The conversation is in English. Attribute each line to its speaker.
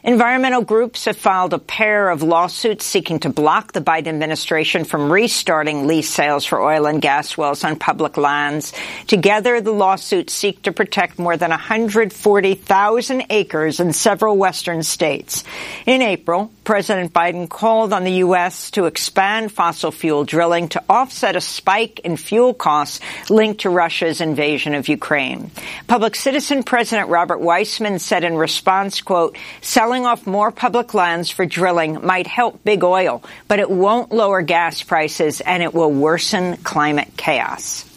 Speaker 1: Environmental groups have filed a pair of lawsuits seeking to block the Biden administration from restarting lease sales for oil and gas wells on public lands. Together, the lawsuits seek to protect more than 140,000 acres in several western states. In April, President Biden called on the U.S. to expand fossil fuel drilling to offset a spike in fuel costs linked to Russia's invasion of Ukraine. Public Citizen President Robert Weissman said in response, quote, selling off more public lands for drilling might help big oil, but it won't lower gas prices and it will worsen climate chaos.